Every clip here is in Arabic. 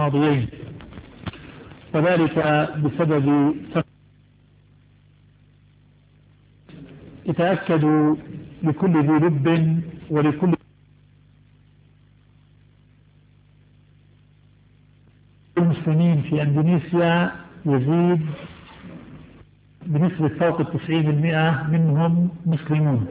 الماضيين، وذلك بسبب يتأكد لكل ذي لب ولكل المسلمين في أندونيسيا يزيد بنسبة فوق 90% منهم مسلمون،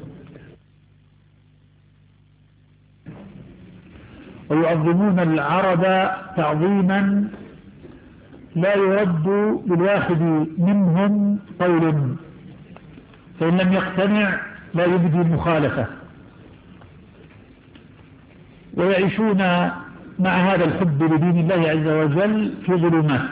ويعظمون العرب تعظيما لا يرد للواحد منهم قول، فإن لم يقتنع لا يبدي المخالفة، ويعيشون مع هذا الحب لدين الله عز وجل في ظلمات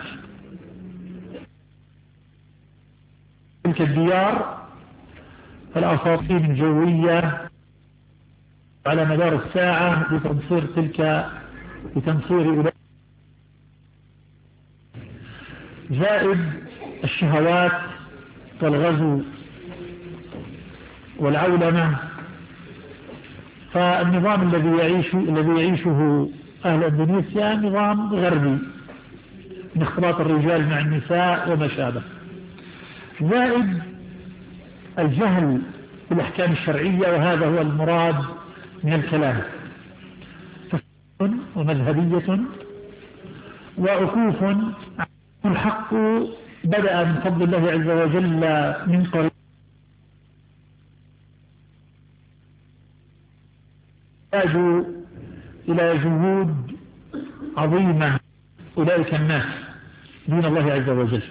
تلك الديار. فالأساطير الجوية على مدار الساعة لتنصير زائد الشهوات والغزو والعولمة. فالنظام الذي يعيشه أهل إندونيسيا نظام غربي من اختلاط الرجال مع النساء وما شابه، زائد الجهل بالأحكام الشرعية، وهذا هو المراد من الكلام، ومذهبية وعكوف. الحق بدأ من فضل الله عز وجل من قريب، يحتاج إلى جهود عظيمة أولئك الناس دين الله عز وجل،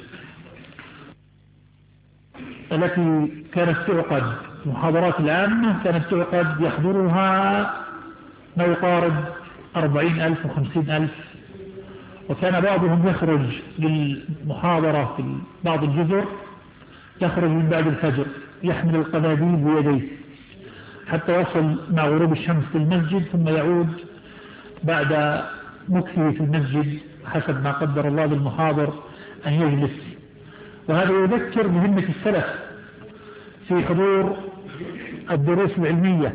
التي كانت تعقد محاضرات العامة، كانت تعقد يحضرها ما يقارب 40,000 و50,000، وكان بعضهم يخرج للمحاضرة في بعض الجزر، يخرج من بعد الفجر يحمل القناديل بيديه حتى يصل مع غروب الشمس للمسجد، ثم يعود بعد مكثه في المسجد حسب ما قدر الله للمحاضر أن يجلس. وهذا يذكر مهمة السلف في حضور الدروس العلمية،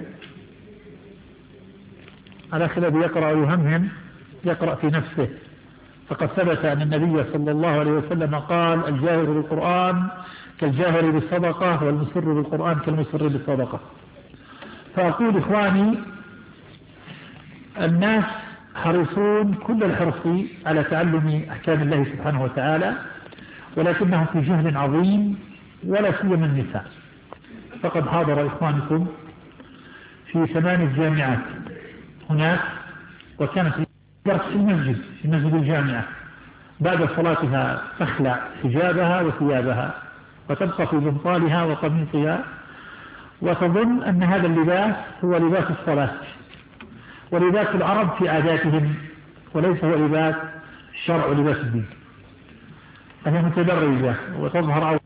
على خلاف يقرأ ويهمهم، يقرأ في نفسه. فقد ثبت أن النبي صلى الله عليه وسلم قال: الجاهر بالقرآن كالجاهر بالصدقة، والمسر بالقرآن كالمسر بالصدقة. فأقول إخواني، الناس حريصون كل الحرص على تعلم أحكام الله سبحانه وتعالى، ولكنهم في جهل عظيم، ولا سيما النساء. فقد حاضر إخوانكم في 8 جامعات هناك، وكانت درس في المسجد، في مسجد الجامعة، بعد صلاتها تخلع حجابها وثيابها وتبقى في بنطالها وقميصها، وتظن أن هذا اللباس هو لباس الصلاة ولباس العرب في عاداتهم، وليس هو لباس الشرع ولباس الدين. فهي متدرجة وتظهر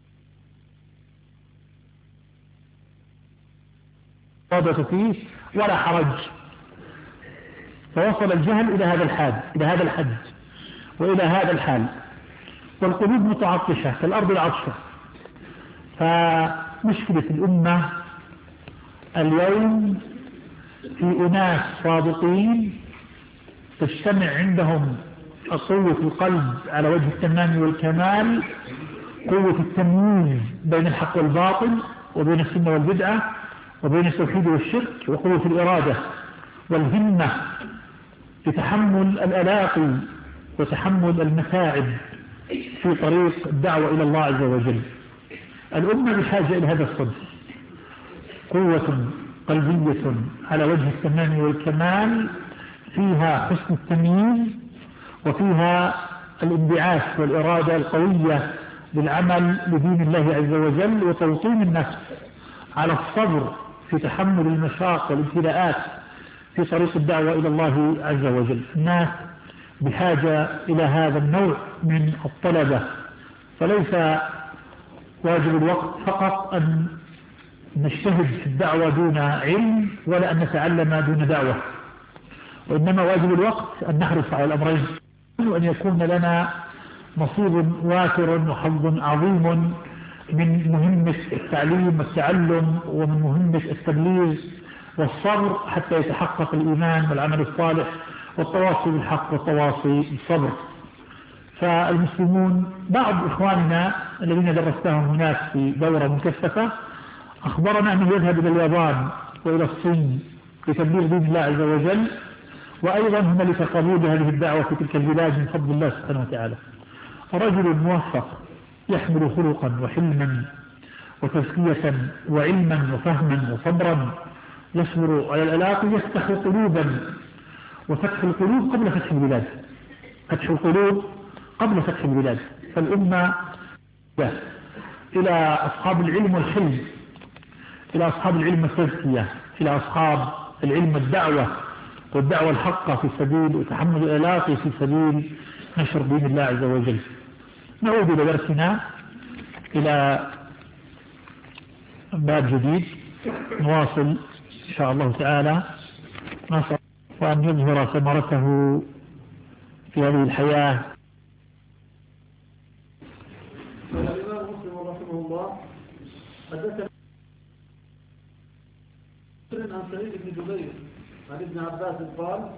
عوضة فيه ولا حرج. فوصل الجهل إلى هذا الحد وإلى هذا الحال، والقلوب متعطشة كالأرض العطشة. فمشكلة الأمة اليوم في أناس صادقين تجتمع عندهم قوة القلب على وجه التمام والكمال، قوة التمييز بين الحق والباطل، وبين السنة والبدعة، وبين التوحيد والشرك، وقوة الإرادة والهمة لتحمل الآلاء وتحمل المتاعب في طريق الدعوة إلى الله عز وجل. الأمة بحاجة إلى هذا الصدق، قوة قلبية على وجه التمام والكمال، فيها حسن التمييز، وفيها الانبعاث والإرادة القوية للعمل لدين الله عز وجل، وتوطين النفس على الصبر في تحمل المشاق والابتلاءات في طريق الدعوة إلى الله عز وجل. الناس بحاجة إلى هذا النوع من الطلبة، فليس واجب الوقت فقط أن نجتهد في الدعوة دون علم، ولا أن نتعلم دون دعوة، وإنما واجب الوقت أن نحرص على الأمرين، وأن يكون لنا نصيب وافر وحظ عظيم من مهمة التعليم والتعلم، ومن مهمة التبليغ والصبر، حتى يتحقق الإيمان والعمل الصالح والتواصي بالحق والتواصي بالصبر. فالمسلمون بعض إخواننا الذين درستهم هناك في دورة مكثفة أخبرنا أنه يذهب إلى اليابان وإلى الصين لتبليغ دين الله عز وجل، وأيضا هنالك قبول هذه الدعوة في تلك البلاد من فضل الله سبحانه وتعالى. رجل موفق يحمل خلقا وحلما وتزكية وعلما وفهما وصبرا يصبر على العلاق، يفتح قلوبا، وفتح القلوب قبل فتح البلاد، فتح القلوب قبل فتح البلاد. فالأمة إلى أصحاب العلم والحلم، إلى أصحاب العلم والتزكية، إلى أصحاب العلم والدعوة والدعوة الحقة في سبيل وتحمل العلاق في سبيل نشر دين الله عز وجل. نعود إلى درسنا إلى باب جديد نواصل إن شاء الله تعالى، نسأل وأن يظهر ثمرته في هذه الحياة. الإمام مسلم رحمه الله حدثنا عن سعيد بن جبير عن ابن عباس قال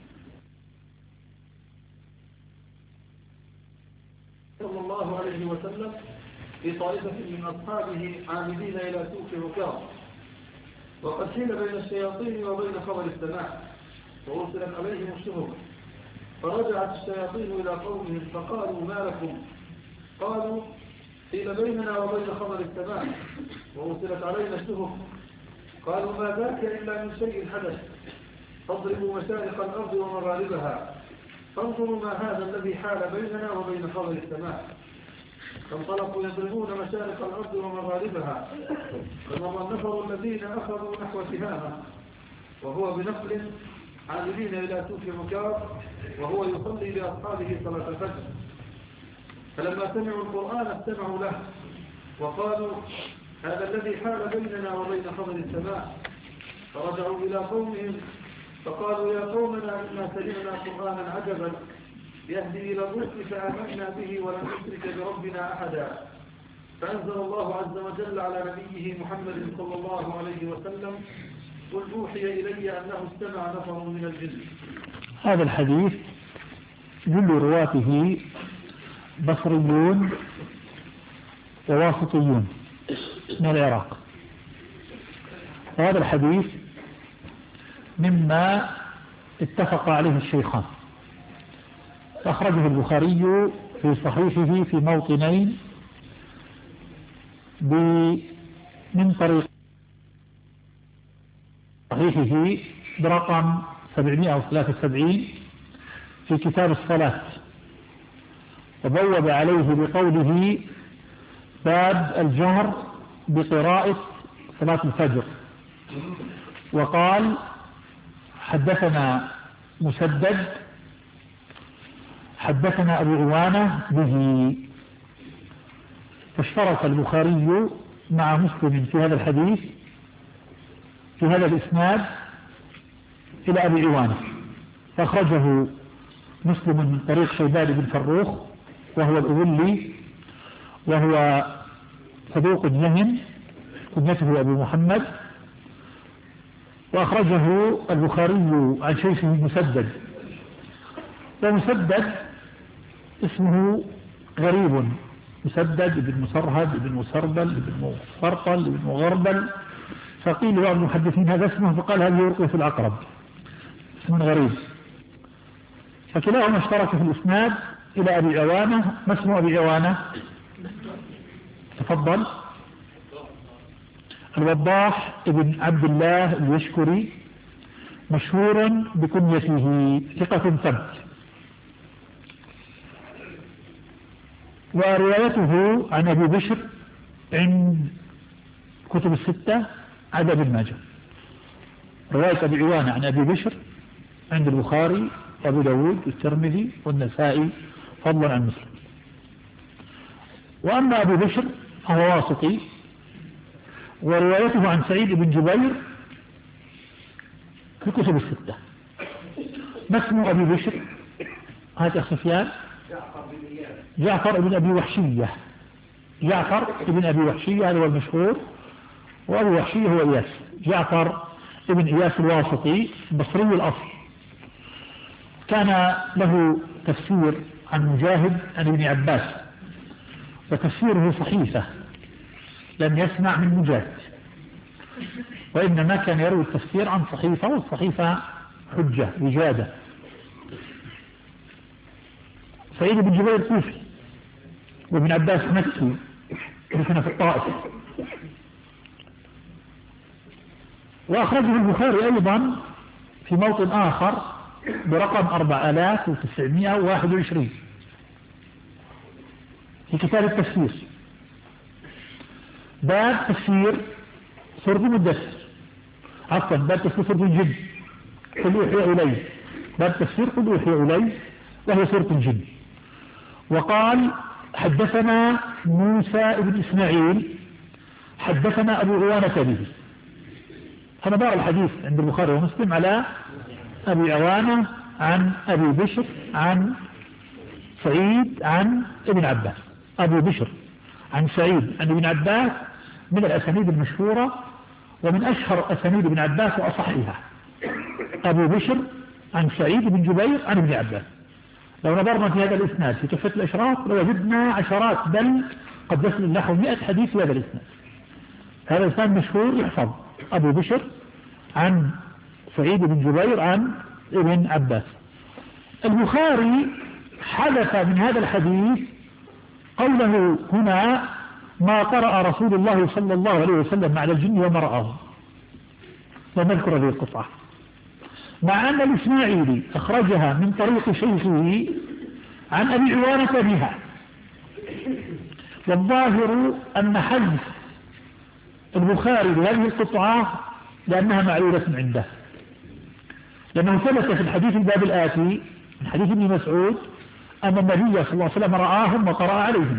صلى الله عليه وسلم في طائفة من أصحابه عامدين إلى سوق عكاظ، وقد حيل بين الشياطين وبين خبر السماء وأرسلت عليهم الشهب، فرجعت الشياطين إلى قومهم فقالوا ما لكم؟ قالوا حيل بيننا وبين خبر السماء وأرسلت علينا الشهب. قالوا ما ذاك إلا من شيء حدث، فاضربوا مشارق الأرض ومغاربها فانظروا ما هذا الذي حال بيننا وبين خبر السماء. فانطلقوا يضربون مشارق الأرض ومغاربها، فمضى النفر الذين أخذوا نحو تهامة وهو بنقل عاملين إلى سوق عكاظ وهو يصلي لأصحابه صلاة الفجر. فلما سمعوا القرآن استمعوا له وقالوا هذا الذي حال بيننا وبين خبر السماء. فرجعوا إلى قومهم فقالوا يا قومنا إنا سمعنا قرآنا عجبا يهدي إلى الرشد فآمنا به ولن نشرك بربنا أحدا. فأنزل الله عز وجل على نبيه محمد صلى الله عليه وسلم قل أوحي إلي أنه استمع نفر من الجن. هذا الحديث جل رواته بصريون وواسطيون من العراق، وهذا الحديث مما اتفق عليه الشيخان، فأخرجه البخاري في صحيحه في موطنين من طريق صحيحه برقم 773 في كتاب الصلاة، وبوب عليه بقوله باب الجهر بقراءة صلاة الفجر، وقال حدثنا مسدد حدثنا أبو عوانة به. فاشترك البخاري مع مسلم في هذا الحديث في هذا الإسناد إلى أبي عوانة، فأخرجه مسلم من طريق شيبان بن فروخ وهو الأولي، وهو صدوق يهم كنيته أبو محمد، وأخرجه البخاري عن شيخه مسدد، ومسدد اسمه غريب، مسدد بن مسرهد بن مسربل بن مفرطل بن مغربل، فقيل بعض المحدثين هذا اسمه، فقال هذه يرقي في العقرب، اسم غريب. فكلاهما اشترك في الإسناد إلى أبي عوانة. ما اسم أبي عوانة؟ تفضل. الوضاح ابن عبد الله اليشكري، مشهور بكنيته، ثقة ثبت. وروايته عن أبي بشر عند كتب الستة عدا ابن ماجه. رواية أبي عوانة عن أبي بشر عند البخاري وأبو داود والترمذي والنسائي فضلا عن مسلم. وأما أبو بشر فهو واسطي، وروايته عن سعيد بن جبير في كتب الستة. ما اسم أبي بشر؟ هذا أخ سفيان. جعفر بن أبي وحشية. جعفر بن أبي وحشية هذا هو المشهور، وأبي وحشية هو إياس. جعفر بن إياس الواسطي بصري الأصل، كان له تفسير عن مجاهد عن ابن عباس، وتفسيره صحيفة، لم يسمع من مجاهد، وإنما كان يروي التفسير عن صحيفة، والصحيفة حجة وجادة. سعيد بن جبير كوفي، وابن عباس مكي، دفن في الطائف. وأخرجه البخاري أيضا في موطن آخر برقم 4921 في كتاب التفسير، باب تفسير سورة المدثر، عفوا باب تفسير سورة الجن، قل أوحي إلي، باب تفسير قل أوحي إلي، وهي سورة الجن. وقال حدثنا موسى بن إسماعيل حدثنا أبو عوانة به. فمدار الحديث عند البخاري ومسلم على أبي عوانة عن أبي بشر عن سعيد عن ابن عباس. أبو بشر عن سعيد عن ابن عباس من الأسانيد المشهورة ومن أشهر أسانيد ابن عباس وأصحها. أبو بشر عن سعيد بن جبير عن ابن عباس. لو نظرنا في هذا الإسناد في تحفة الأشراف لوجدنا عشرات بل قد يصل نحو 100 حديث في هذا الإسناد. هذا الإسناد مشهور يحفظ، أبو بشر عن سعيد بن جبير عن ابن عباس. البخاري حذف من هذا الحديث قوله هنا ما قرأ رسول الله صلى الله عليه وسلم على الجن وما رآه، ونذكر هذه القطعة، مع أن الإسماعيلي أخرجها من طريق شيخه عن أبي عوانة بها. والظاهر أن حذف البخاري لهذه القطعة لأنها معلولة عنده، لأنه ثبت في الحديث الباب الآتي من حديث ابن مسعود أن النبي صلى الله عليه وسلم رآهم وقرأ عليهم.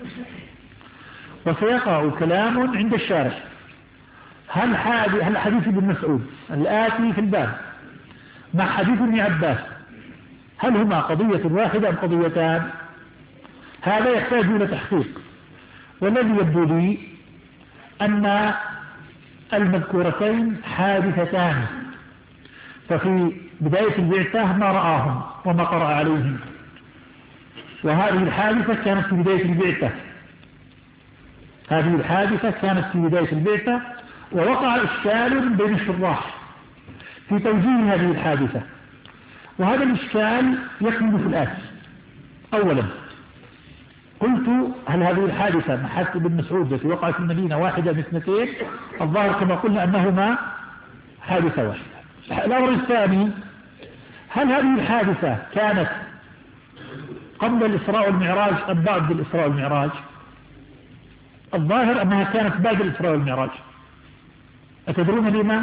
وسيقع كلام عند الشارح، هل حديث ابن مسعود الآتي في الباب مع حديث ابن عباس هل هما قضية واحدة أم قضيتان؟ هذا يحتاج إلى تحقيق، والذي يبدو لي أن المذكورتين حادثتان، ففي بداية البعثة ما رآهم وما قرأ عليهم، وهذه الحادثة كانت في بداية البعثة، هذه الحادثة كانت في بداية البعثة، ووقع إشكال بين الشراح في توجيه هذه الحادثة، وهذا الإشكال يكمن في الآتي. أولا قلت هل هذه الحادثة مع حادثة ابن مسعود التي وقعت في المدينة واحدة من اثنتين؟ الظاهر كما قلنا أنهما حادثة واحدة. الأمر الثاني هل هذه الحادثة كانت قبل الإسراء والمعراج أم بعد الإسراء والمعراج؟ الظاهر أنها كانت بعد الإسراء والمعراج. أتدرون لما؟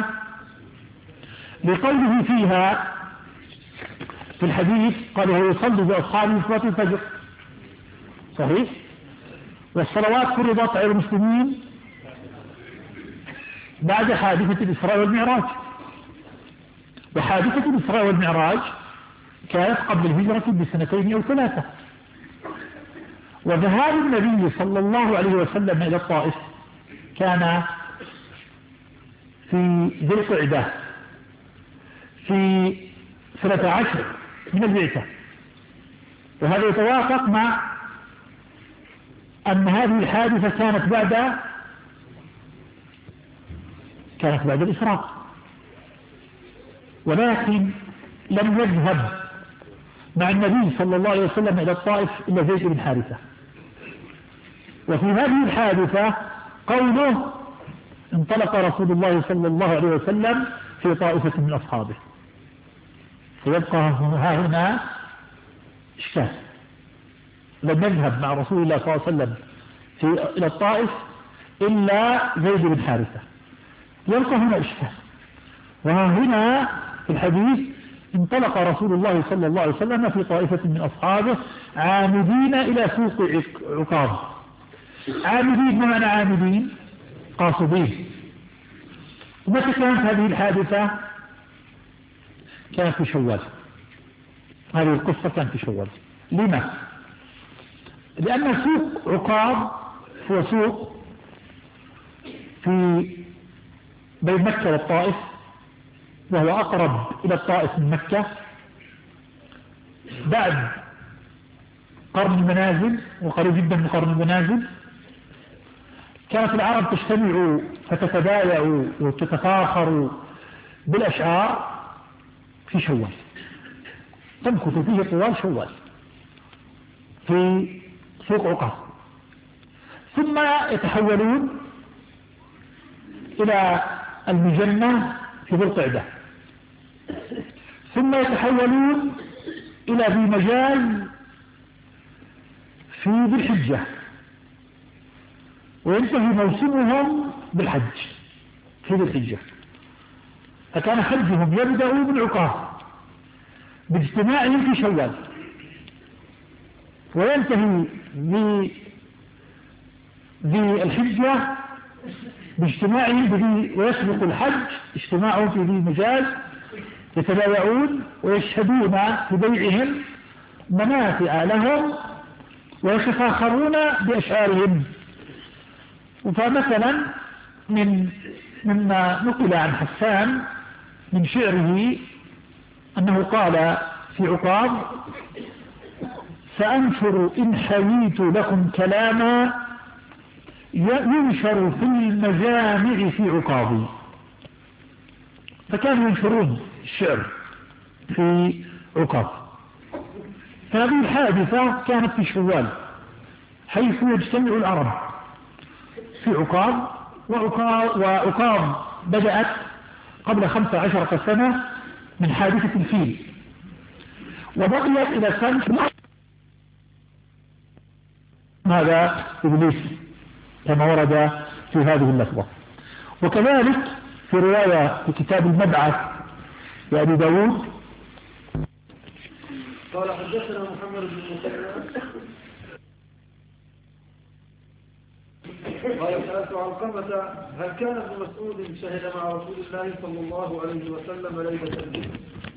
لقوله فيها في الحديث قال هو يصلي بأصحابه صلاة الفجر، صحيح؟ والصلوات فرضت على المسلمين بعد حادثة الإسراء والمعراج، وحادثة الإسراء والمعراج كانت قبل الهجرة بسنتين أو ثلاثة، وذهاب النبي صلى الله عليه وسلم إلى الطائف كان في ذي القعدة في 13 من البعثة، وهذا يتوافق مع أن هذه الحادثة كانت بعد الإسراء، ولكن لم يذهب مع النبي صلى الله عليه وسلم إلى الطائف إلا زيد بن حارثة. وفي هذه الحادثة قوله انطلق رسول الله صلى الله عليه وسلم في طائفة من أصحابه، فيبقى ها هنا إشكال، لم يذهب مع رسول الله صلى الله عليه وسلم إلى الطائف إلا زيد بن حارثة، يبقى هنا إشكال. وهنا في الحديث انطلق رسول الله صلى الله عليه وسلم في طائفة من أصحابه عامدين إلى سوق عكاظ. عامدين، ما معنى عامدين؟ قاصدين. ومتى كانت هذه الحادثة؟ كانت في شوال. هذه القصة كانت في شوال. لما؟ لأن سوق عكاظ هو سوق في بين مكة والطائف، وهو أقرب إلى الطائف من مكة، بعد قرن المنازل وقريب جدا من قرن المنازل، كانت العرب تجتمع فتتبايع وتتفاخر بالأشعار في شوال، تمكث فيه طوال شوال في سوق عكاظ، ثم يتحولون إلى المجنة في ذي القعدة، ثم يتحولون إلى ذي مجاز في ذي الحجة، وينتهي موسمهم بالحج في ذي الحجة. فكان حجهم يبدأ بالعكاظ باجتماعهم في شوال، وينتهي ذي الحجة باجتماعهم ويسبق الحج اجتماعهم في ذي مجاز، يتبايعون ويشهدون في بيعهم منافع لهم ويتفاخرون بأشعارهم. فمثلا مما نقل عن حسان من شعره أنه قال في عكاظ: سأنشر إن حييت لكم كلاما ينشر في المجامع في عكاظ. فكانوا ينشرون الشعر في عكاظ. فهذه الحادثة كانت في شوال، حيث يجتمع العرب في عكاظ، وعكاظ بدأت قبل 15 سنة من حادثة الفيل، وبقيت إلى سنة هذا إبليس كما ورد في هذه اللفظة. وكذلك في رواية في كتاب المبعث لأبي داود قال: حدثنا محمد بن المثنى قال: سألت علقمة: هل كان ابن مسعود شهد مع رسول الله صلى الله عليه وسلم ليلة الجن؟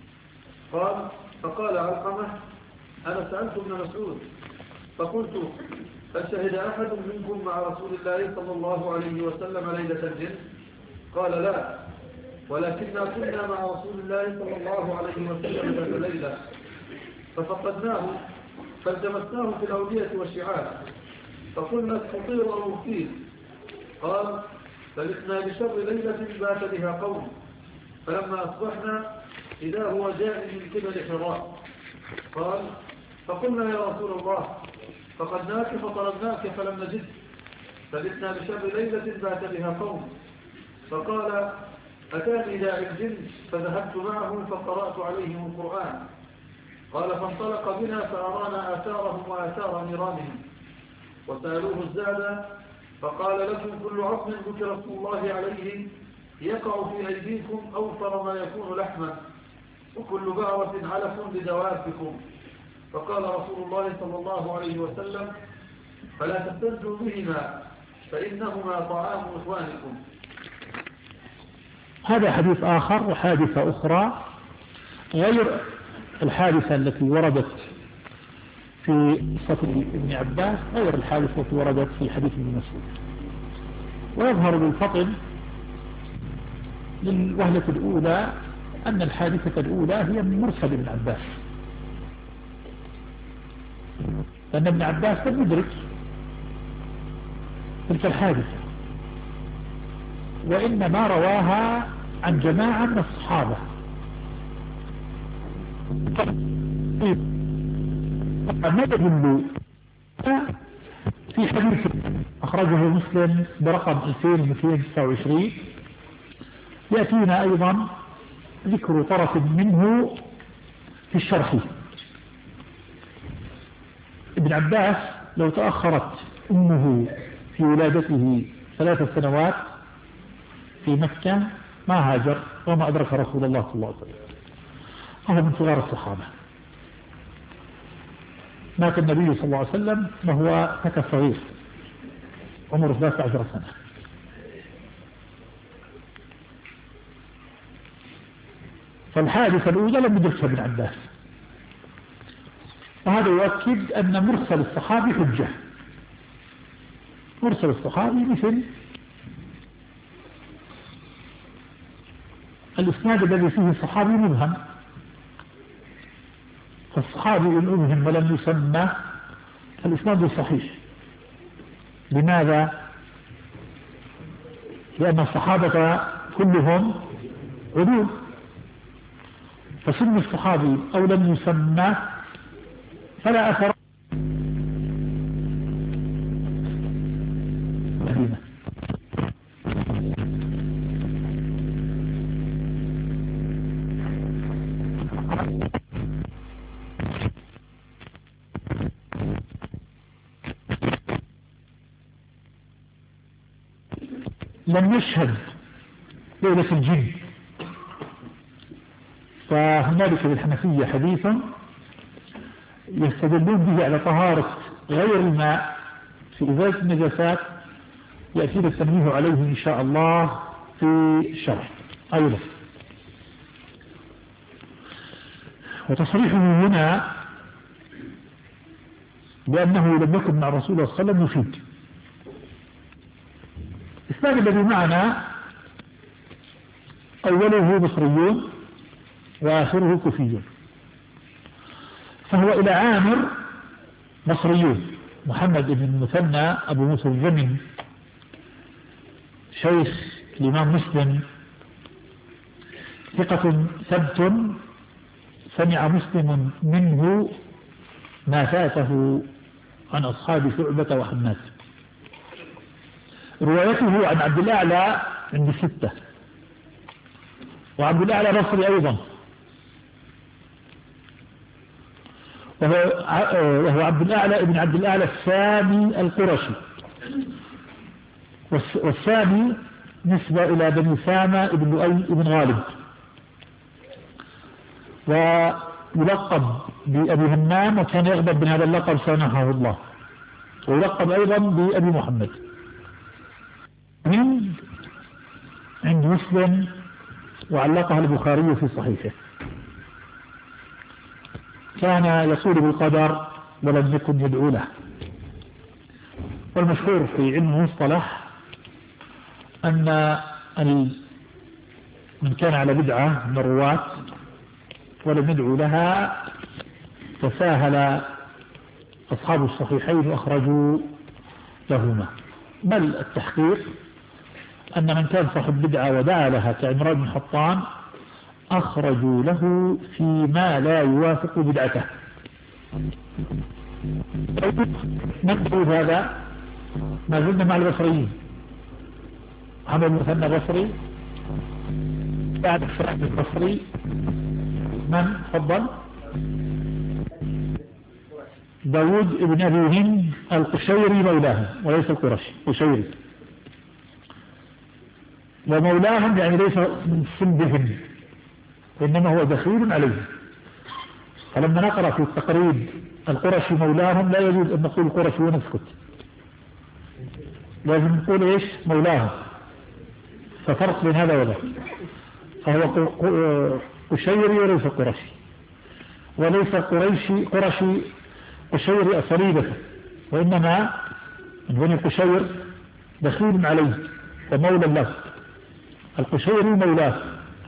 فقال علقمة: أنا سألت ابن مسعود فقلت: هل شهد أحد منكم مع رسول الله صلى الله عليه وسلم ليلة الجن؟ قال: لا، ولكننا كنا مع رسول الله صلى الله عليه وسلم ذات ليلة ففقدناه فالتمسناه في الأودية والشعاب فقلنا: استطير أو أغتيل. قال: فلسنا بشر ليلة بات بها قوم، فلما أصبحنا إذا هو جاء من قبل حراء. قال: فقلنا: يا رسول الله، فقدناك فطلبناك فلم نجد، فلسنا بشر ليلة بات بها قوم. فقال: أتاني داعي الجن فذهبت معهم فقرأت عليهم القرآن. قال: فانطلق بنا فأرانا آثارهم وآثار نيرانهم، وسألوه الزاد فقال: لكم كل عظم ذكر اسم الله عليه يقع في أيديكم أوفر ما يكون لحما، وكل بعرة علف لدوابكم. فقال رسول الله صلى الله عليه وسلم: فلا تبتدوا بهما فإنهما طعام إخوانكم. هذا حديث آخر وحادثة أخرى غير الحادثة التي وردت في قصة ابن عباس، غير الحادثة التي وردت في حديث ابن مسعود. ويظهر بالفطن للوهلة الأولى أن الحادثة الأولى هي من مرسل ابن عباس، لأن ابن عباس لم يدرك تلك الحادثة، وإنما رواها عن جماعة من الصحابة. ما يدل في حديث أخرجه مسلم برقم 2229 يأتينا أيضا ذكر طرف منه في الشرح. ابن عباس لو تأخرت أمه في ولادته 3 سنوات في مكة ما هاجر وما أدرك رسول الله صلى الله عليه وسلم، وهو من صغار الصحابة. مات النبي صلى الله عليه وسلم وهو فتى صغير عمره 13 سنة. فالحادثة الأولى لم يدركها ابن عباس، وهذا يؤكد أن مرسل الصحابي حجة. مرسل الصحابي مثل الإسناد الذي فيه الصحابي مبهم، فالصحابي إن أبهم ولم يسمى الإسناد صحيح. لماذا؟ لأن الصحابة كلهم عدول، فسن الصحابي أو لم يسمى فلا أثر. لم يشهد ليلة الجن، فهنالك للحنفية حديث يستدلون به على طهارة غير الماء في إزالة النجاسات، يأتي التنبيه عليه إن شاء الله في الشرح أيضا. وتصريحه هنا بأنه لم يكن مع الرسول صلى الله عليه وسلم يفيد. الإسناد الذي معنا أوله بصريون وآخره كوفيون، فهو إلى عامر بصريون محمد بن المثنى أبو موسى الجمل شيخ الإمام مسلم، ثقة ثبت، سمع مسلم منه ما فاته عن أصحاب شعبة وحماد. روايته عن عبد الأعلى عند 6، وعبد الأعلى بصري أيضا، وهو عبد الأعلى ابن عبد الأعلى السامي القرشي، والسامي نسبة إلى بني سامة ابن لؤي ابن غالب، ويلقب بأبي همام، وكان يغضب من هذا اللقب سامحه الله، ويلقب أيضا بأبي محمد. عند مسلم وعلقها البخاري في صحيحه. كان يقول بالقدر ولم يكن يدعو له. والمشهور في علم المصطلح أن من كان على بدعة من الرواة ولم يدعو لها تساهل أصحاب الصحيحين وأخرجوا لهما، بل التحقيق أن من كان صاحب بدعة ودعا لها كعمران بن حطان أخرجوا له فيما لا يوافق بدعته. نقول هذا ما زلنا مع البصريين. محمد المثنى بصري، بعد الشرعب البصري من فضل؟ داود ابن أبي هند القشيري مولاه، وليس القرشي، قشيري، ومولاهم يعني ليس من سلبهم، إنما هو دخيل عليه. فلما نقرأ في التقريب القرشي مولاهم لا يجوز أن نقول القرشي ونسكت، لازم نقول إيش؟ مولاهم. ففرق بين هذا وذاك، فهو قشيري وليس قرشي، وليس قرشي قشيري أصليبة، وإنما من بني قشير دخيل عليه ومولى له. القشيري مولاه،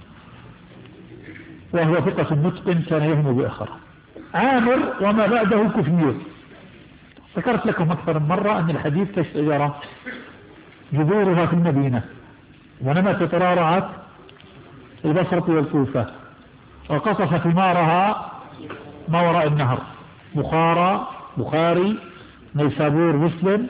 وهو ثقة متقن كان يهم بآخره. عامر وما بعده كفيون. ذكرت لكم أكثر من مرة أن الحديث كالشجرة جذورها في المدينة، ونمت ترعرعت البصرة والكوفة، وقصف ثمارها ما وراء النهر، بخاري، نيسابور مسلم،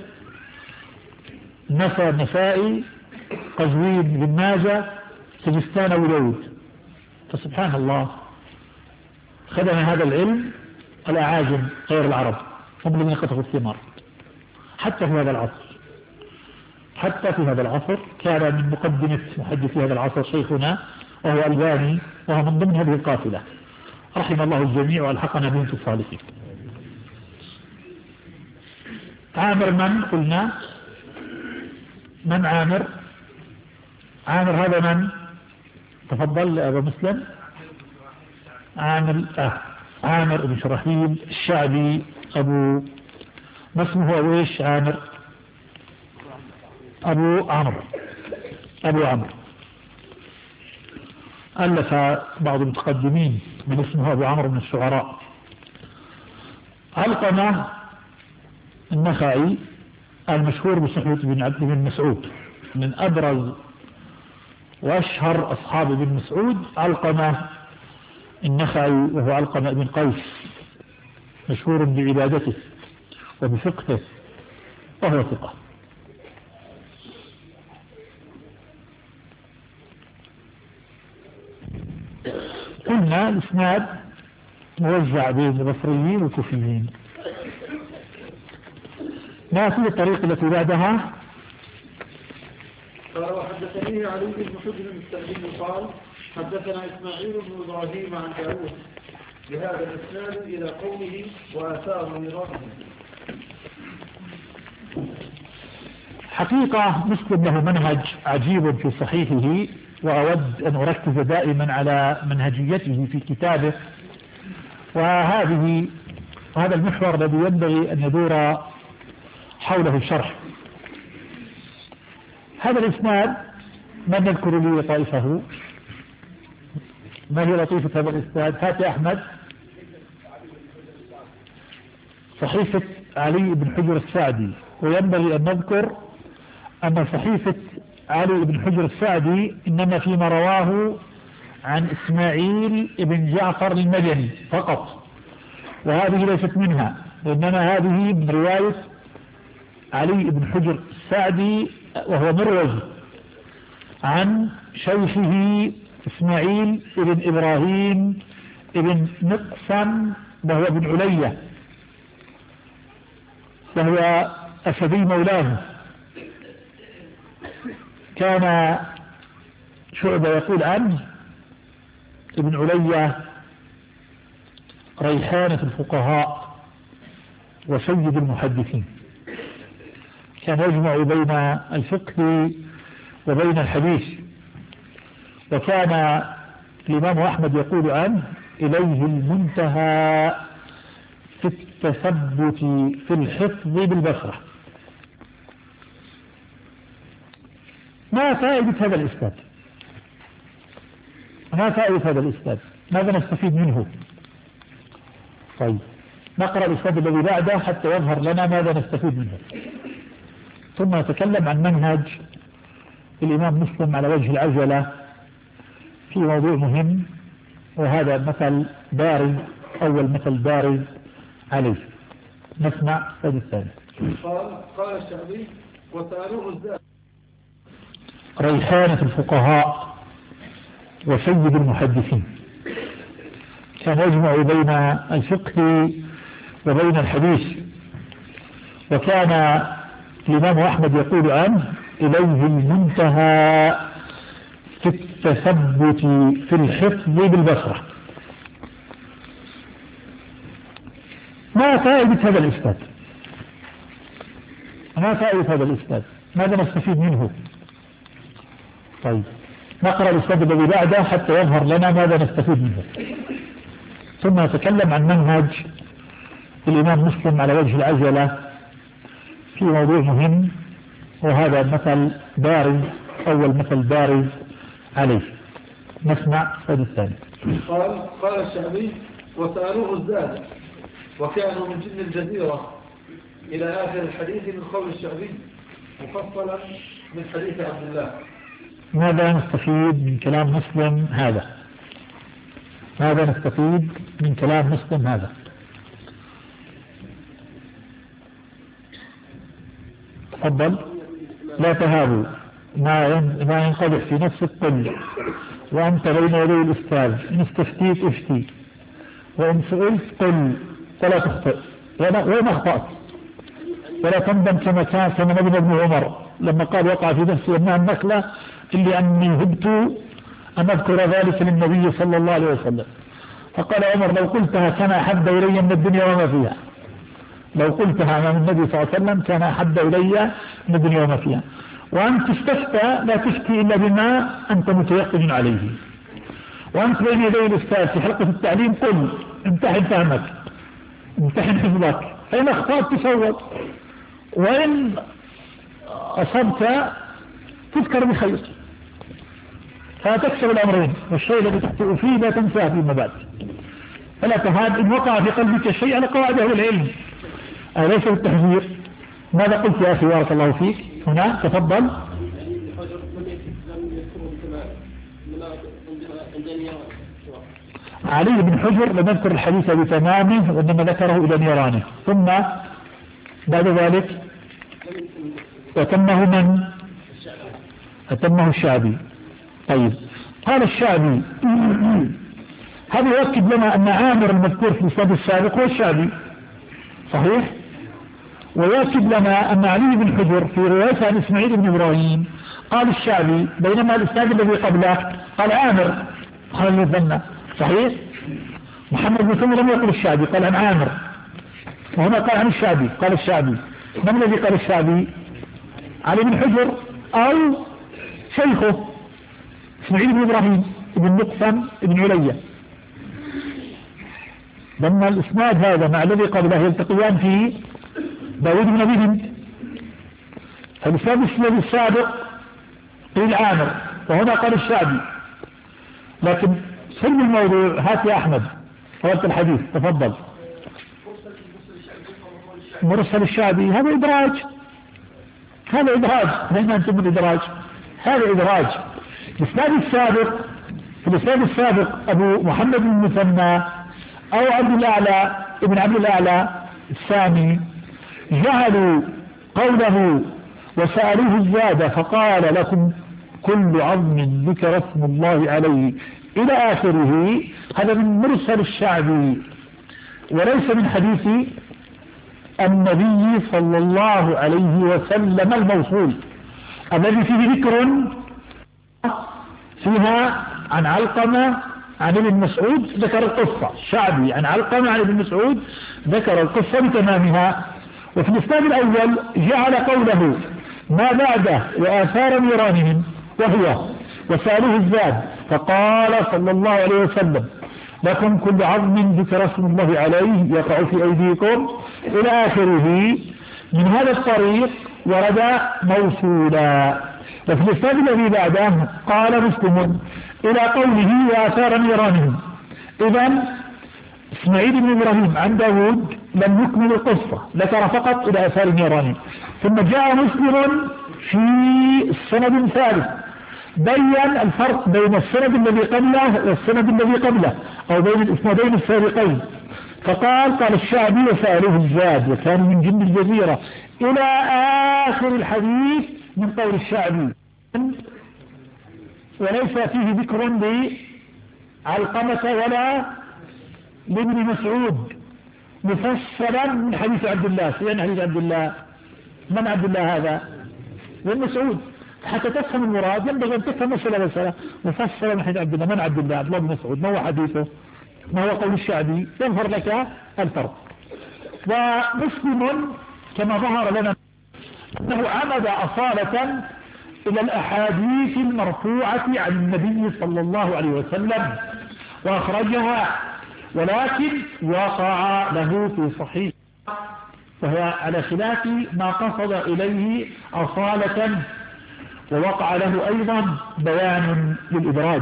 نسائي، قزوين بن ماجه، سجستان وداود. فسبحان الله خدم هذا العلم الأعاجم غير العرب، هم الذين قطفوا الثمار. حتى في هذا العصر كان من مقدمة محدثي هذا العصر شيخنا وهو ألباني، وهو من ضمن هذه القافلة، رحم الله الجميع وألحقنا بهم في الصالحين. عامر من قلنا؟ من عامر هذا من؟ تفضل أبا مسلم. عامر بن شرحيل الشعبي، ما اسمه هو ايش؟ عامر أبو عمرو. ألف بعض المتقدمين من اسمه أبو عمرو من الشعراء. علقمة النخعي المشهور بصحبة بن مسعود، من أبرز وأشهر أصحاب ابن مسعود علقمة النخعي، وهو علقمة بن قيس، مشهور بعبادته وبفقهه وهو ثقة. قلنا الإسناد موزع بين البصريين والكوفيين. نأتي الطريق التي بعدها. قال وحدثني علي بن حجر المستأذن قال حدثنا إسماعيل بن إبراهيم عن داود بهذا الإسناد إلى قوله وآثار ميراثه. حقيقة مسلم له منهج عجيب في صحيحه، وأود أن أركز دائما على منهجيته في كتابه، وهذا المحور الذي ينبغي أن يدور حوله الشرح. هذا الإسناد من يذكر لي طائفه؟ ما هي لطيفة هذا الإسناد؟ هات يا أحمد. صحيفة علي بن حجر السعدي، وينبغي أن نذكر أن صحيفة علي بن حجر السعدي إنما فيما رواه عن إسماعيل بن جعفر المدني فقط، وهذه ليست منها، وإنما هذه من رواية علي بن حجر السعدي، وهو مروز عن شيخه إسماعيل بن إبراهيم بن مقسم، وهو بن علية، وهو أسدي مولاه. كان شعبة يقول عنه ابن علية ريحانة الفقهاء وسيد المحدثين، كان يجمع بين الفقه وبين الحديث. وكان الإمام أحمد يقول عنه إليه المنتهى في التثبت في الحفظ بالبصرة. ما فائدة هذا الإسناد؟ ما فائدة هذا الإسناد؟ ماذا نستفيد منه؟ طيب نقرأ الإسناد الذي بعده حتى يظهر لنا ماذا نستفيد منه، ثم نتكلم عن منهج الإمام مسلم على وجه العجلة في موضوع مهم، وهذا مثل بارز، أول مثل بارز عليه. نسمع الإسناد الثاني. قال الشعبي وسألوه الزاد ريحانة الفقهاء وسيد المحدثين، كان يجمع بين الفقه وبين الحديث. وكان الإمام أحمد يقول عنه إليه المنتهى في التثبت في الحفظ بالبصرة. ما فائدة هذا الإسناد؟ ما فائدة هذا الإسناد؟ ماذا نستفيد منه؟ طيب نقرأ الإسناد الذي بعده حتى يظهر لنا ماذا نستفيد منه، ثم نتكلم عن منهج الإمام مسلم على وجه العجلة في موضوع مهم، وهذا مثل بارز، أول مثل بارز عليه. نسمع الإسناد الثاني. قال الشعبي وسألوه الزاد وكانوا من جن الجزيرة إلى آخر الحديث من قول الشعبي مفصلا من حديث عبد الله. ماذا نستفيد من كلام مسلم هذا؟ ماذا نستفيد من كلام مسلم هذا؟ تفضل. لا تهابوا، ما ينقدح في نفسك قل، وأنت بين يدي الأستاذ، إن استفتيت افتي، وإن سئلت قل، ولا تخطئ وإن أخطأت، ولا تندم كما ندم ابن عمر لما قال وقع في نفسي أنها النخلة إلا أني هبت أن أذكر ذلك للنبي صلى الله عليه وسلم، فقال عمر لو قلتها كان أحب إلي من الدنيا وما فيها، لو قلتها أمام النبي صلى الله عليه وسلم كان أحب إلي من الدنيا وما فيها. وأنت تستفتى لا تفتي إلا بما أنت متيقن عليه، وأنت بين يدي الأستاذ في حلقة التعليم قل، امتحن فهمك، امتحن حفظك، فإن أخطأت تصوت، وإن أصبت تذكر بخير، فتكسب الأمرين، والشيء الذي تخطئ فيه لا تنساه فيما بعد. فلا تهاب إن وقع في قلبك شيء على قواعد أهل العلم، أليس بالتحذير؟ ماذا قلت يا أخي بارك الله فيك هنا؟ تفضل. علي بن حجر لم يذكر الحديث بتمامه وإنما ذكره إلى نيرانه، ثم بعد ذلك أتمه من؟ أتمه الشعبي. طيب قال الشعبي هذا يؤكد لنا أن عامر المذكور في الإسناد السابق هو الشعبي صحيح، ويؤكد لنا أن علي بن حجر في رواية عن إسماعيل بن إبراهيم قال الشعبي، بينما الإسناد الذي قبله قال عامر قال المثنى صحيح. محمد بن سلمة لم يقل الشعبي، قال عن عامر، وهنا قال عن الشعبي قال الشعبي. من الذي قال الشعبي؟ علي بن حجر أو شيخه إسماعيل بن إبراهيم بن مقسم بن علية. لما الإسناد هذا مع الذي قبله يلتقيان في داود بن أبي هند، فالإسناد السابق قيل عامر وهنا قال الشعبي. لكن سلم الموضوع، هات يا أحمد قلت الحديث تفضل. مرسل الشعبي هذا إدراج، هذا إدراج، هنا أنتم من إدراج، هذا إدراج. الإسناد السابق أبو محمد بن المثنى أو عبد الأعلى ابن عبد الأعلى السامي جعلوا قوله وسألوه الزاد فقال لكم كل عظم ذكر اسم الله عليه إلى آخره، هذا من مرسل الشعبي وليس من حديث النبي صلى الله عليه وسلم الموصول الذي فيه ذكر فيها عن علقمة عن ابن مسعود ذكر القصة، شعبي عن علقمة عن ابن مسعود ذكر القصة بتمامها. وفي الإسناد الأول جعل قوله ما بعده وآثار نيرانهم وهو وسألوه الزاد فقال صلى الله عليه وسلم لكم كل عظم ذكر اسم الله عليه يقع في أيديكم إلى آخره. من هذا الطريق ورد موصولا. وفي الإسناد الذي بعده قال مسلم إلى قوله وآثار نيرانهم. إذن إسماعيل بن إبراهيم عن داود لم يكمل القصة، ذكر فقط إلى آثار نيرانهم. ثم جاء مسلم في السند ثالث بين الفرق بين السند الذي قبله والسند الذي قبله أو بين الإسنادين السابقين، فقال الشعبي وسألوه الزاد وكان من جند الجزيرة إلى آخر الحديث من قول الشعبي، وليس فيه ذكر لعلقمة ولا لابن مسعود مفصلا من حديث عبد الله. يعني حديث عبد الله، من عبد الله هذا؟ ابن مسعود. حتى تفهم المراد ينبغي أن تفهم مسألة مفصلا من حديث عبد الله. من عبد الله؟ عبد الله بن مسعود. ما هو حديثه؟ ما هو قول الشعبي؟ يظهر لك الفرق. ومسلم كما ظهر لنا أنه عمد أصالة إلى الأحاديث المرفوعة عن النبي صلى الله عليه وسلم وأخرجها، ولكن وقع له في صحيح، وهو على خلاف ما قصد إليه أصالة، ووقع له أيضا بيان للإدراج.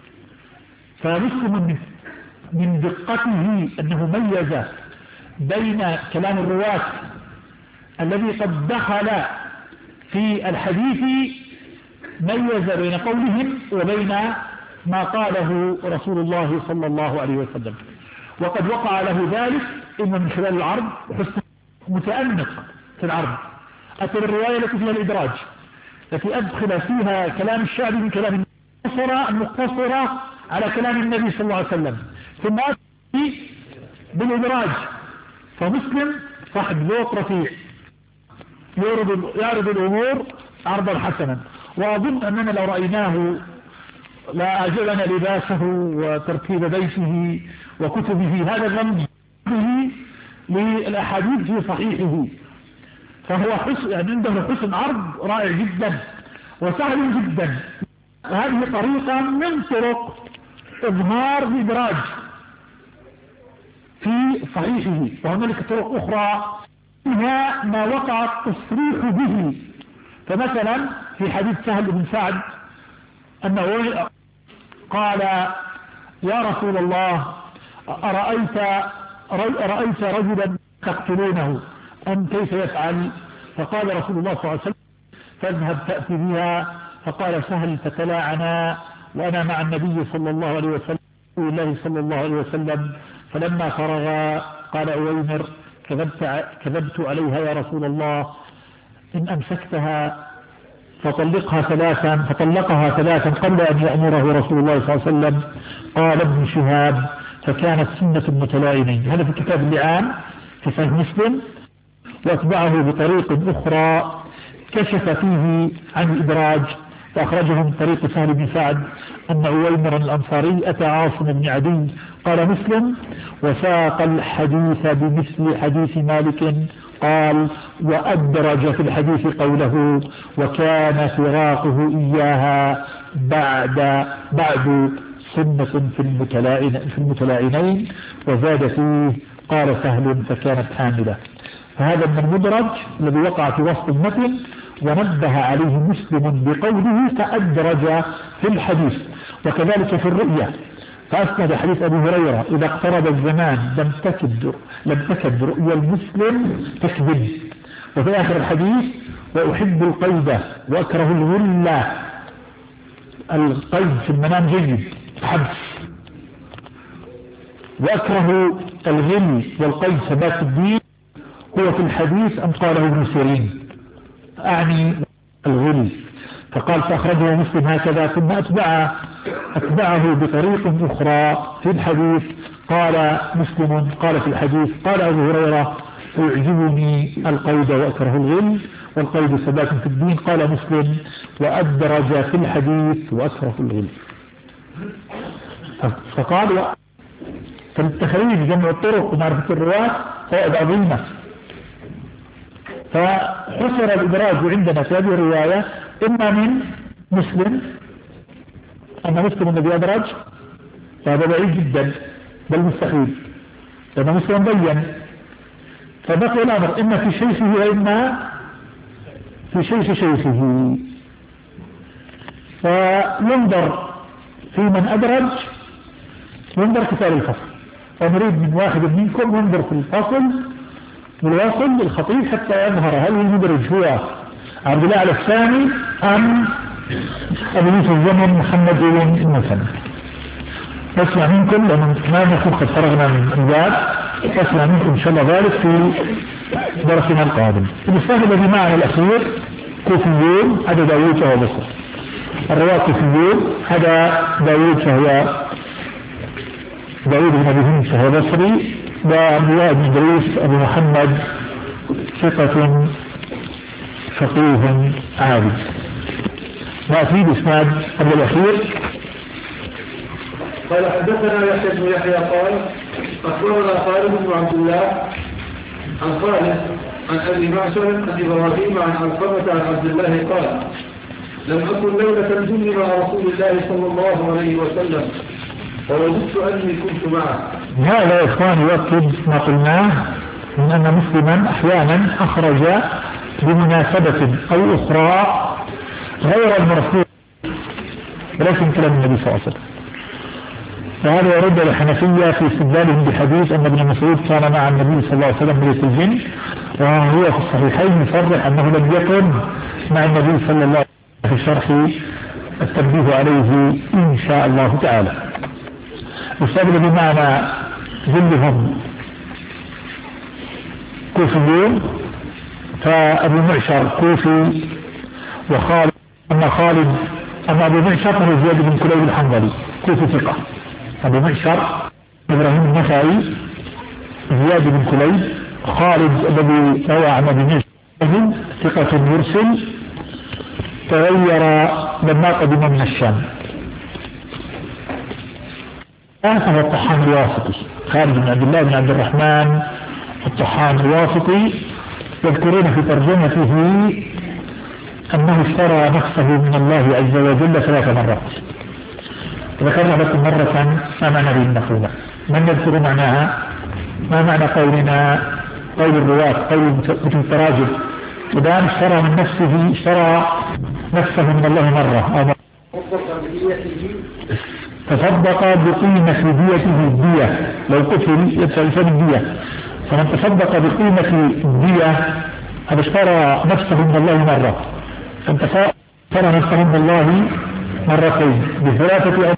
فمسلم من دقته أنه ميز بين كلام الرواة الذي قد دخل في الحديث، ميز بين قولهم وبين ما قاله رسول الله صلى الله عليه وسلم. وقد وقع له ذلك إما من خلال العرض وحسن متأنق في العرض، أتى الرواية التي فيها الإدراج، التي أدخل فيها كلام الشعبي من كلام المقتصرة على كلام النبي صلى الله عليه وسلم، ثم أتى بالإدراج. فمسلم صاحب ذوق رفيع يعرض الأمور عرضا حسنا. وأظن أننا لو رأيناه لا أعجبنا لباسه وترتيب بيته وكتبه، هذا ظن به للأحاديث في صحيحه. فهو يعني عنده حسن عرض رائع جدا وسهل جدا. هذه طريقة من طرق إظهار الإدراج في صحيحه، وهنالك طرق أخرى منها ما وقع التصريح به. فمثلا في حديث سهل بن سعد أنه قال يا رسول الله أرأيت رجلا تقتلونه أم كيف يفعل؟ فقال رسول الله صلى الله عليه وسلم فاذهب تأتي بها. فقال سهل فتلاعنا وأنا مع النبي صلى الله عليه وسلم الله صلى الله عليه وسلم. فلما فرغ قال أويمر كذبت عليها يا رسول الله، إن أمسكتها فطلقها ثلاثا قبل أن يأمره رسول الله صلى الله عليه وسلم. قال ابن شهاب فكانت سنة المتلاعنين. هذا في كتاب اللعان في صحيح مسلم، واتبعه بطريق أخرى كشف فيه عن الإدراج، فأخرجه من طريق سهل بن سعد أن أويمر الأنصاري أتى عاصم بن عدي قال مسلم وساق الحديث بمثل حديث مالك قال وأدرج في الحديث قوله وكان فراقه إياها بعد سنة في المتلاعنين، وزاد فيه قال سهل فكانت حاملة. فهذا من المدرج الذي وقع في وسط المتن، ونبه عليه مسلم بقوله فأدرج في الحديث. وكذلك في الرؤية فأسند حديث أبي هريرة إذا اقترب الزمان لم تكد رؤيا المسلم تكذب. وفي آخر الحديث وأحب القيد وأكره الغلة. القيد في المنام جيد حبس، وأكره الغل والقيد ثبات الدين هو في الحديث أن قاله ابن سيرين أعني الغل. فقال فأخرجه مسلم هكذا، ثم أتبعه بطريق أخرى في الحديث. قال مسلم قال في الحديث قال أبو هريرة يعجبني القيد وأكره الغل والقيد ثبات في الدين. قال مسلم وأدرج في الحديث وأكره الغل. فقال فالتخريج جمع الطرق ومعرفة الرواة فوائد عظيمة. فحصر الإدراج عندنا في هذه الرواية إما من مسلم أن مسلم الذي أدرج، فهذا بعيد جدا بل مستحيل لأن مسلم بين، فبقي الأمر إما في شيخه وإما في شيخه. فينظر في من أدرج، ينظر كتاب الفصل، ونريد من واحد منكم ينظر في الفصل والوصل للخطيب حتى يظهر هل المدرج هو عبد الله على الثاني أم أبو يوسف الزمن محمد بن المثنى. أسمع منكم لأن ما نكون قد فرغنا من الباب، أسمع منكم إن شاء الله ذلك في درسنا القادم. المستهل الذي معنا الأخير كوفيون، هذا داوود وهو بصر. الرواة كوفيون، هذا داوود فهو داوود بن أبي هند فهو بصري، وعبد الله بن إدريس أبو محمد ثقة فقيه عابد. نأتي بإسناد قبل الأخير. قال حدثنا يحيى بن يحيى قال أخبرنا خالد بن عبد الله عن خالد عن أبي معشر عن إبراهيم عن علقمة عن عبد الله قال لم أكن ليلة الجن مع رسول الله صلى الله عليه وسلم ووجدت أني كنت معه. هذا يا إخواني يؤكد ما قلناه من أن مسلما أحيانا أخرج بمناسبة أو أخرى غير المرفوع ولكن كلام النبي صلى الله عليه وسلم. فهذا يرد الحنفية في استدلالهم بحديث أن ابن مسعود كان مع النبي صلى الله عليه وسلم ليلة الجن، وهو في الصحيحين يصرح أنه لم يكن مع النبي صلى الله عليه وسلم في شرح التنبيه عليه إن شاء الله تعالى. والسبب بمعنى ذلهم كوفيون، فأبو معشر كوفي، وخالد أما أبو معشر هو زياد بن كليب الحنظلي كوفي ثقة. أبو معشر إبراهيم النخعي زياد بن كليب. خالد الذي روى عن أبي معشر ثقة يرسل، تغير لما قدم من الشام. هو الطحان الواسطي خالد بن عبد الله بن عبد الرحمن الطحان الواسطي. يذكرون في ترجمته أنه اشترى نفسه من الله عز وجل 3 مرات. ذكرنا لكم مرة ما معنى به النخولة، من يذكر معناها؟ ما معنى قولنا قول الرواة قول التراجم الآن اشترى نفسه من الله مرة تصدق بقيمة ديته الدية، لو قتل يدفع الإنسان الدية، فمن تصدق بقيمة الدية هذا اشترى نفسه من الله مرة، فانت اشترى نفسه من الله مرتين بثلاثة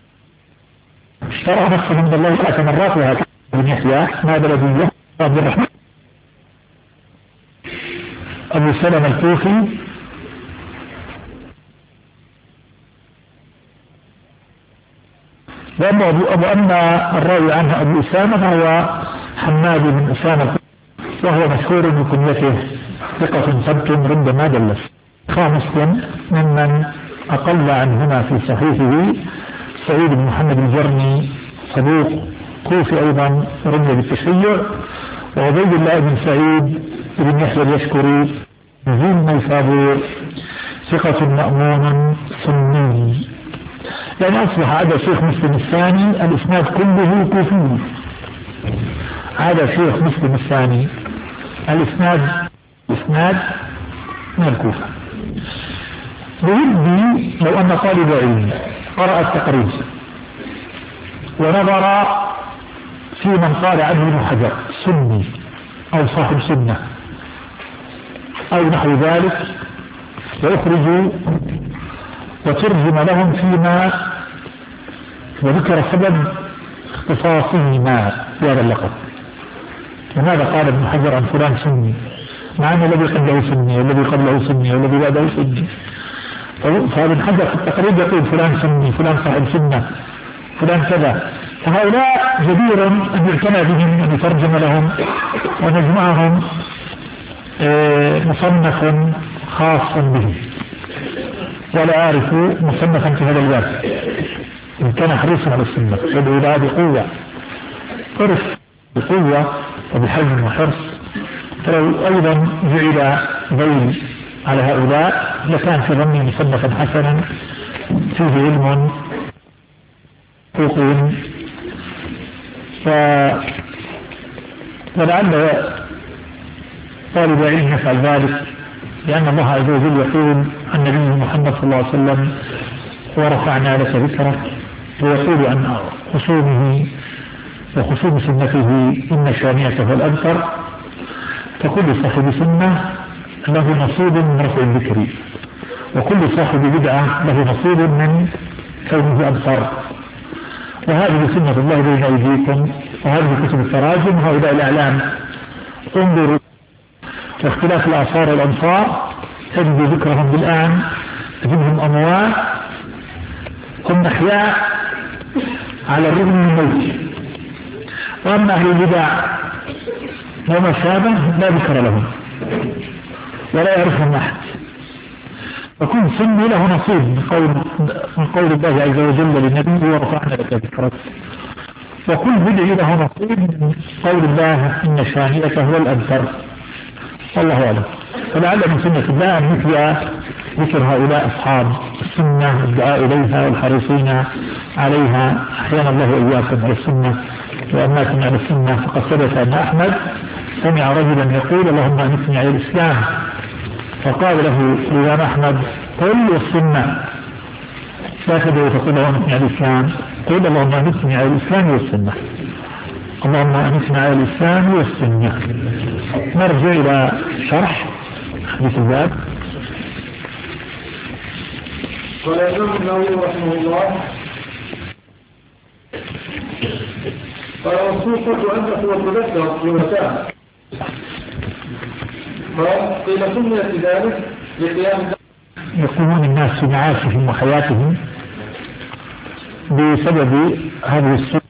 اشترى نفسه من الله 3 مرات. وهكذا بن يحيى ما بلدية عبد الرحمن أبو سلمة الكوفي وأما الراوي عنه أبو أسامة فهو حماد بن أسامة وهو مشهور بكنيته ثقة ثبت ربما دلس. مسلم ممن أقل عنهما في صحيحه سعيد بن محمد الجرمي صدوق كوفي أيضا رمي بالتشيع، وعبيد الله بن سعيد بن يحيى اليشكري نزيل نيسابور ثقة مأمون سني. يعني أصبح هذا شيخ مسلم الثاني الإسناد كله كوفي. هذا شيخ مسلم الثاني الإسناد من الكوفة. بودي لو أن طالب علم قرأ التقريب ونظر في من قال عنه ابن حجر سني أو صاحب سنة أو نحو ذلك ويخرج وترجم لهم فيما وذكر سبب اختصاصهما بهذا اللقب. لماذا قال ابن حجر عن فلان سني مع أن الذي قبله سني والذي قبله سني والذي بعده سني؟ فابن حجر في التقريب يقول فلان سني، فلان صاحب سنة، فلان كذا. فهؤلاء جدير أن يعتنى بهم، أن يترجم لهم ونجمعهم مصنف خاص به، ولا أعرف مصنفا في هذا الباب إن كان حريصا على السنة يدعو لها بقوة، حرص بقوة وبحزم وحرص. فلو أيضا جعل ذيل على هؤلاء لكان في ظني مصنفا حسنا فيه علم حقوق. ولعل طالب علم يفعل ذلك لأن الله عز وجل يقول عن نبيه محمد صلى الله عليه وسلم ورفعنا لك ذكرك، ويقول عن خصومه وخصوم سنته إن شانئك هو الأبتر. فكل صاحب سنة له نصيب من رفع الذكر، وكل صاحب بدعة له نصيب من كونه أبتر. وهذه سنة الله بين أيديكم، وهذه كتب التراجم وهؤلاء الأعلام. انظروا واختلاف الآثار والأنصار تجد ذكرهم بالآن، تجدهم أموات هم أحياء على الرغم من الموت. وأما أهل البدع وما شابه لا ذكر لهم ولا يعرفهم أحد. فكل سني له نصيب من قول الله عز وجل للنبي ورفعنا لك ذكرك، وكل بدع له نصيب من قول الله إن شانئك هو الأبتر. والله أعلم. فلعل من سنة الله أن مثل ذكر هؤلاء أصحاب السنة والدعاء إليها والحريصين عليها. أحيانا الله وإياكم على السنة وأماتنا على السنة. فقد ثبت أن أحمد سمع رجلا يقول اللهم أمتني على الإسلام، فقال له الإمام أحمد قل والسنة، لا تدعو تقول اللهم أمتني على الإسلام، قل اللهم أمتني على الإسلام والسنة، اللهم أمتني على الإسلام والسنة. نرجع إلى شرح حديث الباب. قال الإمام النووي رحمه الله قال والصوفة أنك وتذكر بمتاع. قيل سميت ذلك لقيام يقومون الناس في معاشهم وحياتهم بسبب هذه السنة